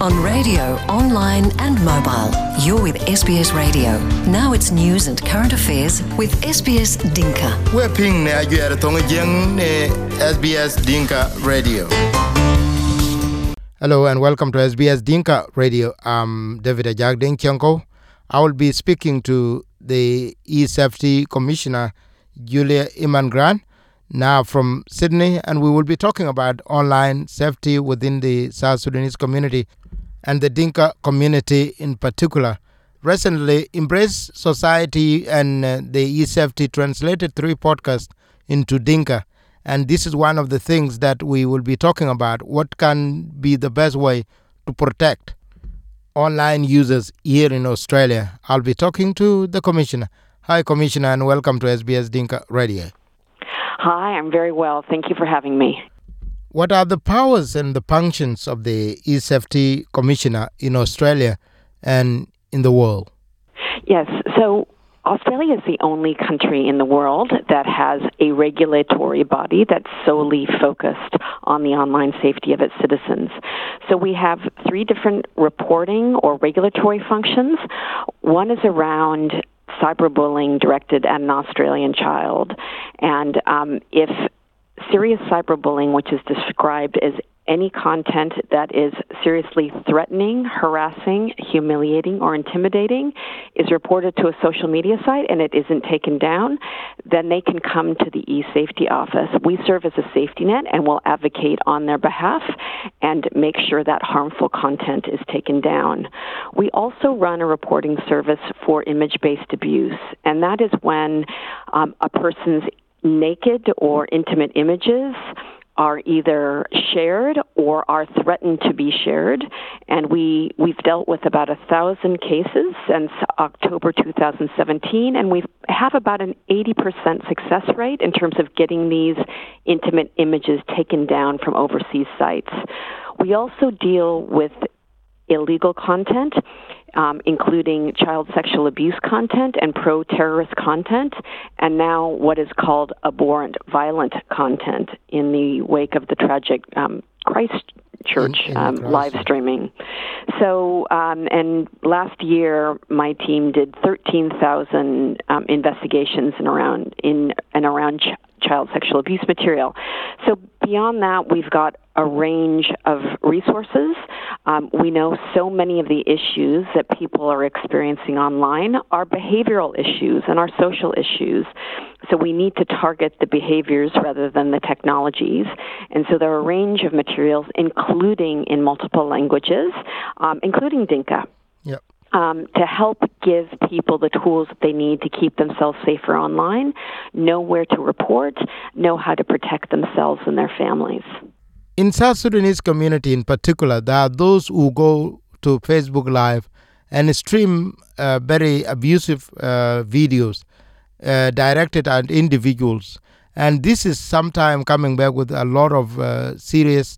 on radio, online and mobile. You're with SBS Radio. Now it's news and current affairs with SBS Dinka. We're ping ne ajuer thongjeng ne SBS Dinka Radio. Hello and welcome to SBS Dinka Radio. I'm David Ajak Deng Chanko. I will be speaking to the E-Safety Commissioner, Julia Iman-Grant, now from Sydney, and we will be talking about online safety within the South Sudanese community and the Dinka community in particular. Recently, Embrace Society and the E-Safety translated 3 podcasts into Dinka, and this is one of the things that we will be talking about. What can be the best way to protect online users here in Australia? I'll be talking to the Commissioner. Hi, Commissioner, and welcome to SBS Dinka Radio. Hi, I'm very well. Thank you for having me. What are the powers and the functions of the E-Safety Commissioner in Australia and in the world? Yes, so Australia is the only country in the world that has a regulatory body that's solely focused on the online safety of its citizens. So we have 3 different reporting or regulatory functions. One is around cyberbullying directed at an Australian child. And if serious cyberbullying, which is described as any content that is seriously threatening, harassing, humiliating, or intimidating, is reported to a social media site and it isn't taken down, then they can come to the E-Safety office. We serve as a safety net and will advocate on their behalf and make sure that harmful content is taken down. We also run a reporting service for image-based abuse, and that is when a person's naked or intimate images are either shared or are threatened to be shared. And we've dealt with about 1,000 cases since October 2017, and we have about an 80% success rate in terms of getting these intimate images taken down from overseas sites. We also deal with illegal content, including child sexual abuse content and pro-terrorist content, and now what is called abhorrent violent content in the wake of the tragic Christchurch live streaming. So, and last year, my team did 13,000 investigations in and around child sexual abuse material. So beyond that, we've got a range of resources. We know so many of the issues that people are experiencing online are behavioral issues and are social issues. So we need to target the behaviors rather than the technologies. And so there are a range of materials, including in multiple languages, including Dinka. Yep. To help give people the tools that they need to keep themselves safer online, know where to report, know how to protect themselves and their families. In South Sudanese community in particular, there are those who go to Facebook Live and stream very abusive videos directed at individuals. And this is sometimes coming back with a lot of serious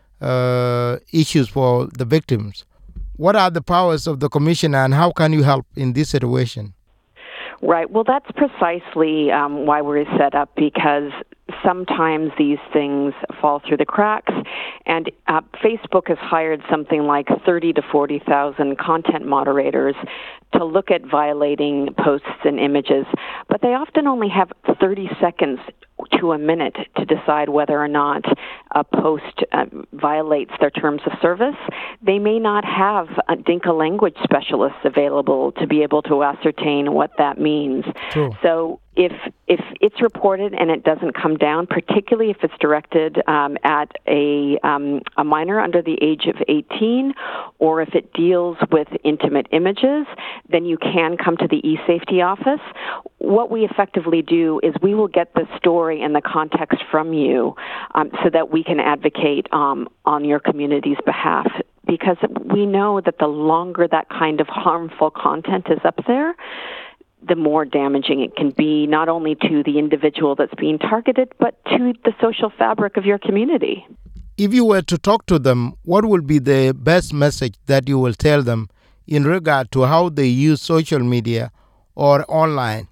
issues for the victims. What are the powers of the Commissioner and how can you help in this situation? Right. Well, that's precisely why we're set up, because sometimes these things fall through the cracks, and Facebook has hired something like 30 to 40,000 content moderators to look at violating posts and images, but they often only have 30 seconds to a minute to decide whether or not a post violates their terms of service. They may not have Dinka language specialists available to be able to ascertain what that means. True. So if it's reported and it doesn't come down, particularly if it's directed at a minor under the age of 18, or if it deals with intimate images, then you can come to the E-Safety office. What we effectively do is we will get the story and the context from you so that we can advocate on your community's behalf, because we know that the longer that kind of harmful content is up there, the more damaging it can be, not only to the individual that's being targeted, but to the social fabric of your community. If you were to talk to them, what will be the best message that you will tell them in regard to how they use social media or online?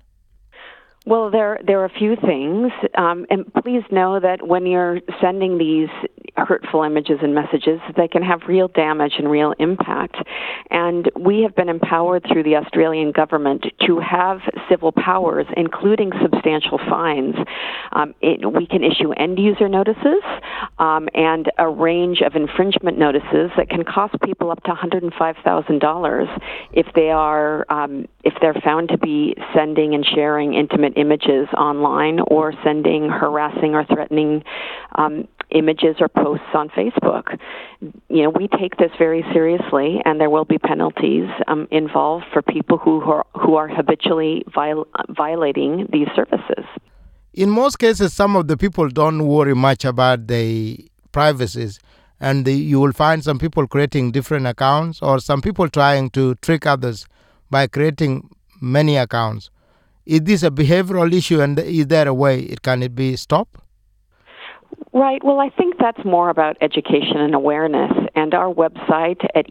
Well, there are a few things, and please know that when you're sending these hurtful images and messages, they can have real damage and real impact. And we have been empowered through the Australian government to have civil powers, including substantial fines. We can issue end-user notices and a range of infringement notices that can cost people up to $105,000 if they're found to be sending and sharing intimate images online or sending harassing or threatening images or posts on Facebook. We take this very seriously, and there will be penalties involved for people who are habitually violating these services. In most cases, some of the people don't worry much about their privacies, and you will find some people creating different accounts or some people trying to trick others by creating many accounts. Is this a behavioral issue, and is there a way it can be stopped? Right. Well, I think that's more about education and awareness. And our website at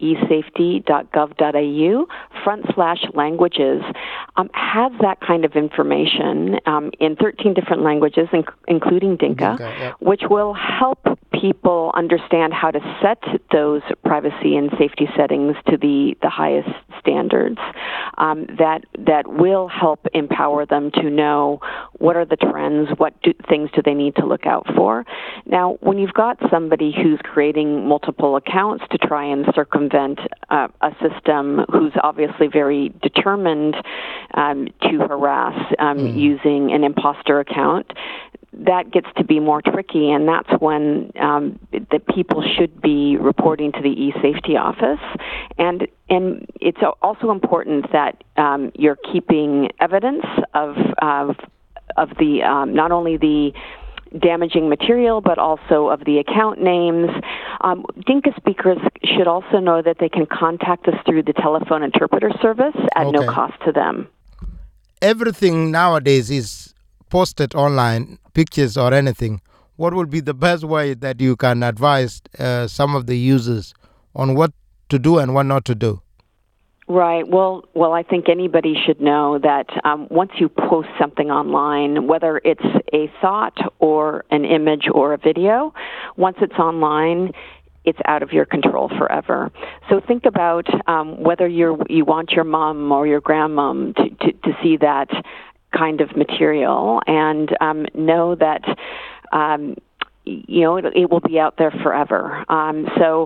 esafety.gov.au/languages has that kind of information in 13 different languages, including Dinka, which will help people understand how to set those privacy and safety settings to the highest standards that will help empower them to know what are the trends, things do they need to look out for. Now, when you've got somebody who's creating multiple accounts to try and circumvent a system who's obviously very determined to harass using an imposter account, that gets to be more tricky, and that's when the people should be reporting to the eSafety office. And it's also important that you're keeping evidence of the not only the damaging material, but also of the account names. Dinka speakers should also know that they can contact us through the telephone interpreter service at no cost to them. Everything nowadays is posted online, pictures or anything. What would be the best way that you can advise some of the users on what to do and what not to do? Right. Well, I think anybody should know that once you post something online, whether it's a thought or an image or a video, once it's online, it's out of your control forever. So think about whether you want your mom or your grandmom to see that kind of material, and know that it will be out there forever. So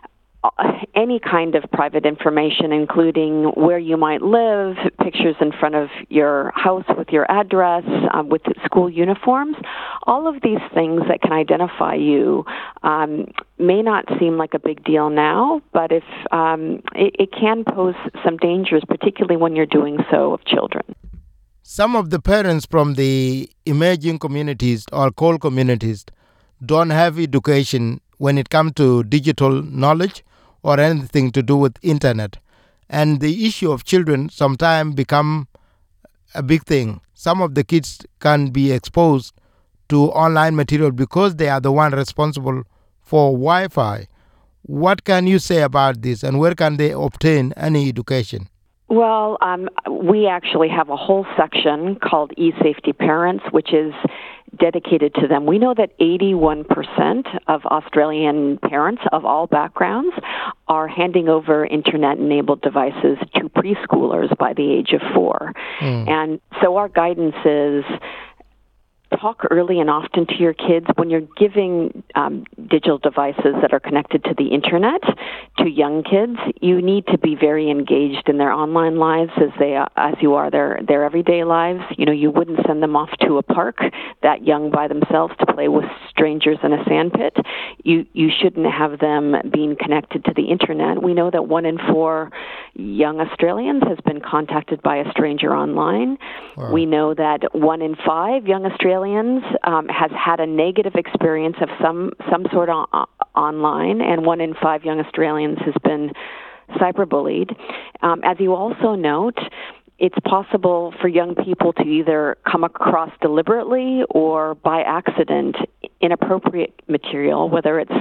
any kind of private information, including where you might live, pictures in front of your house with your address, with school uniforms, all of these things that can identify you may not seem like a big deal now, but if it can pose some dangers, particularly when you're doing so of children. Some of the parents from the emerging communities or coal communities don't have education when it comes to digital knowledge or anything to do with internet. And the issue of children sometimes become a big thing. Some of the kids can be exposed to online material because they are the one responsible for Wi-Fi. What can you say about this, and where can they obtain any education? Well, we actually have a whole section called eSafety Parents, which is dedicated to them. We know that 81% of Australian parents of all backgrounds are handing over internet-enabled devices to preschoolers by the age of 4. And so our guidance is talk early and often to your kids when you're giving digital devices that are connected to the internet to young kids. You need to be very engaged in their online lives as you are their everyday lives. You wouldn't send them off to a park that young by themselves to play with strangers in a sandpit. You shouldn't have them being connected to the internet. We know that 1 in 4 young Australians has been contacted by a stranger online. Wow. We know that 1 in 5 young Australians has had a negative experience of some sort online, and 1 in 5 young Australians has been cyberbullied. As you also note, it's possible for young people to either come across deliberately or by accident inappropriate material, whether it's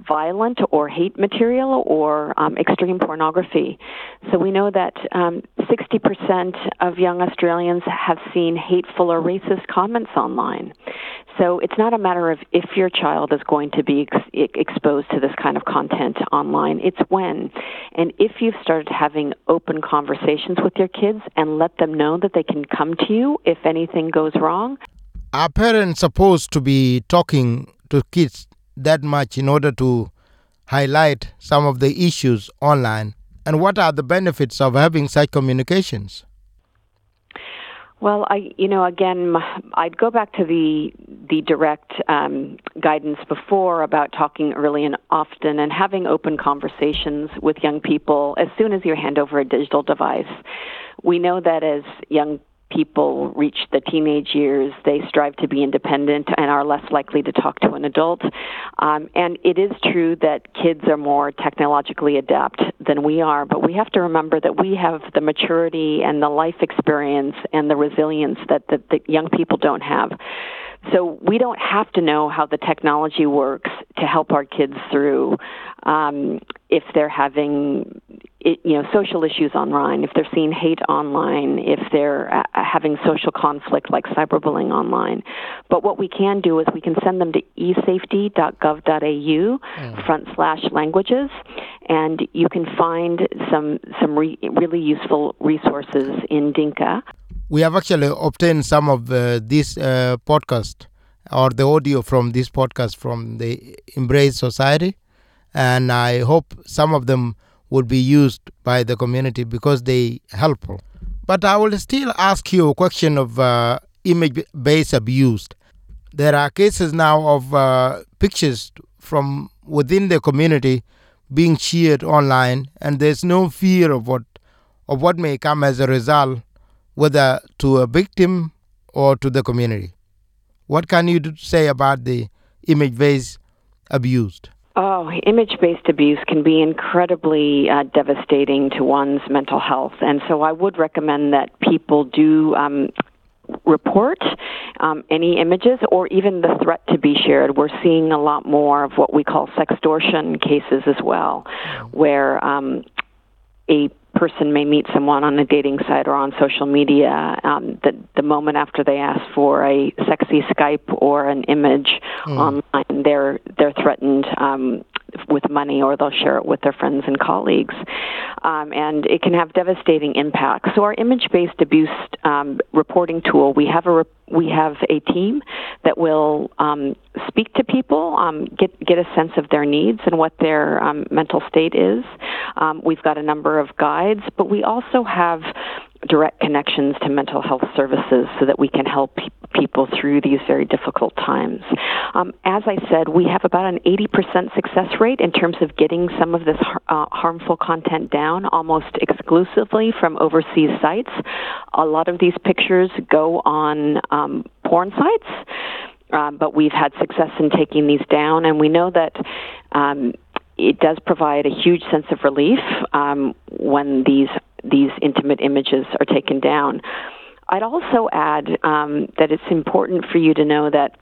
violent or hate material or extreme pornography. So we know that 60% of young Australians have seen hateful or racist comments online. So it's not a matter of if your child is going to be exposed to this kind of content online, it's when. And if you've started having open conversations with your kids and let them know that they can come to you if anything goes wrong. Are parents supposed to be talking to kids that much in order to highlight some of the issues online? And what are the benefits of having such communications? Well, I'd go back to the direct guidance before about talking early and often and having open conversations with young people as soon as you hand over a digital device. We know that as young people reach the teenage years, they strive to be independent and are less likely to talk to an adult. And it is true that kids are more technologically adept than we are, but we have to remember that we have the maturity and the life experience and the resilience that young people don't have. So we don't have to know how the technology works to help our kids through if they're having social issues online, if they're seeing hate online, if they're having social conflict like cyberbullying online. But what we can do is we can send them to esafety.gov.au/languages, and you can find some really useful resources in Dinka. We have actually obtained some of this podcast or the audio from this podcast from the Embrace Society, and I hope some of them would be used by the community because they helpful. But I will still ask you a question of image-based abuse. There are cases now of pictures from within the community being shared online, and there's no fear of what may come as a result, whether to a victim or to the community. What can you say about the image-based abuse? Oh, image-based abuse can be incredibly devastating to one's mental health. And so I would recommend that people do report any images or even the threat to be shared. We're seeing a lot more of what we call sextortion cases as well, where a person may meet someone on a dating site or on social media. The moment after they ask for a sexy Skype or an image online, they're threatened with money, or they'll share it with their friends and colleagues, and it can have devastating impacts. So our image-based abuse reporting tool, we have a team that will speak to people, get a sense of their needs and what their mental state is. We've got a number of guides, but we also have direct connections to mental health services so that we can help people through these very difficult times. As I said, we have about an 80% success rate in terms of getting some of this harmful content down, almost exclusively from overseas sites. A lot of these pictures go on porn sites, but we've had success in taking these down, and we know that it does provide a huge sense of relief when these intimate images are taken down. I'd also add that it's important for you to know that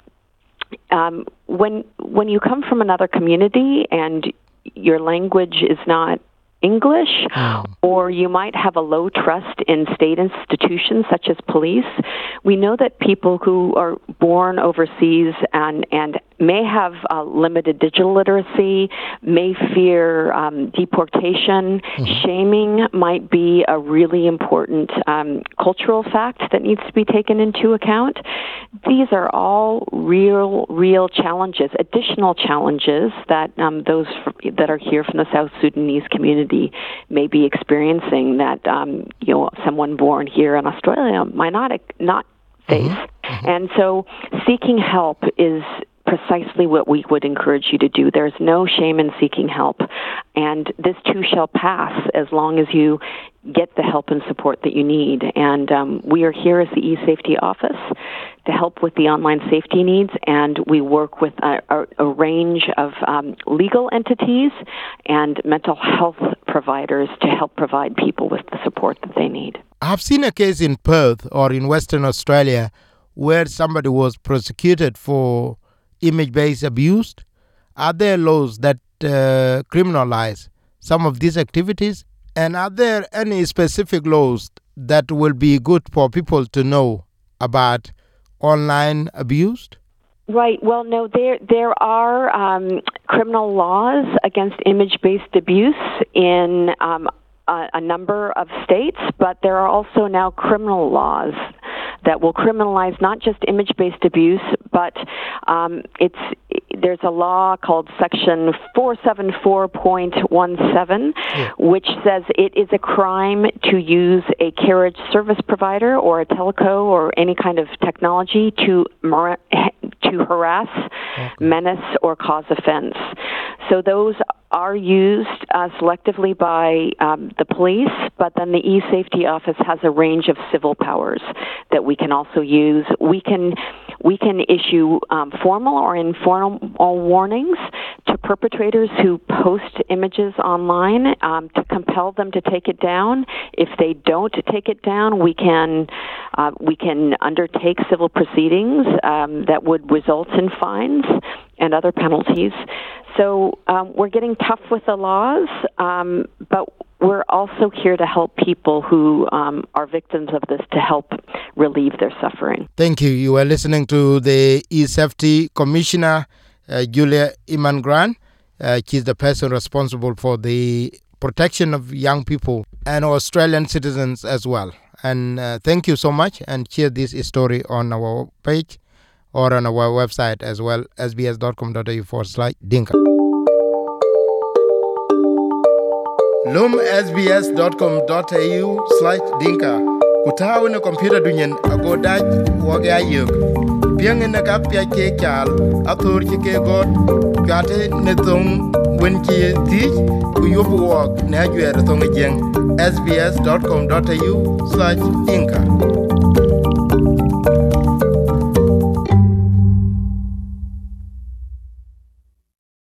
when you come from another community and your language is not English, or you might have a low trust in state institutions such as police, we know that people who are born overseas and may have limited digital literacy, may fear deportation. Shaming might be a really important cultural fact that needs to be taken into account. These are all real challenges, additional challenges that those that are here from the South Sudanese community may be experiencing that someone born here in Australia might not face. And so seeking help is precisely what we would encourage you to do. There's no shame in seeking help, and this too shall pass as long as you get the help and support that you need. And we are here as the eSafety office to help with the online safety needs, and we work with a range of legal entities and mental health providers to help provide people with the support that they need. I've seen a case in Perth or in Western Australia where somebody was prosecuted for image-based abuse. Are there laws that criminalize some of these activities? And are there any specific laws that will be good for people to know about online abuse? Right. Well, no, there are criminal laws against image-based abuse in a number of states, but there are also now criminal laws that will criminalize not just image-based abuse, but there's a law called Section 474.17, which says it is a crime to use a carriage service provider or a teleco or any kind of technology to harass, menace, or cause offense. So those are used selectively by the police, but then the e-safety office has a range of civil powers that we can also use. We can issue formal or informal warnings to perpetrators who post images online to compel them to take it down. If they don't take it down, we can undertake civil proceedings that would result in fines and other penalties. So we're getting tough with the laws, but we're also here to help people who are victims of this to help relieve their suffering. Thank you. You are listening to the e-safety Commissioner, Julia Iman-Gran. She's the person responsible for the protection of young people and Australian citizens as well. And thank you so much, and share this story on our page or on our website as well, sbs.com.au/dinka. Lum sbs.com.au/dinka. Kutawi na computer dunyen agodaj wage ayuk. Piang na kap pya ke chal athor ke god gate ne thong wen ki ti ku yobu wok na jwer thong jeng sbs.com.au/dinka.